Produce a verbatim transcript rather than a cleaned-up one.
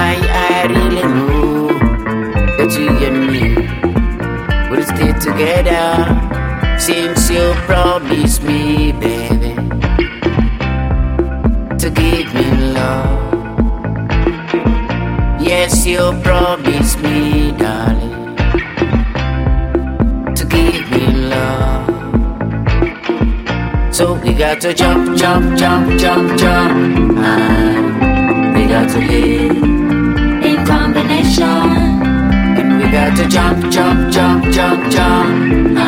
I, I really know that you and me will stay together since you promised me, baby, to give me love. Yes, you promised me, darling, to give me love. So we got to jump, jump, jump, jump, jump, and we got to live in combination. And we got to jump, jump, jump, jump, jump.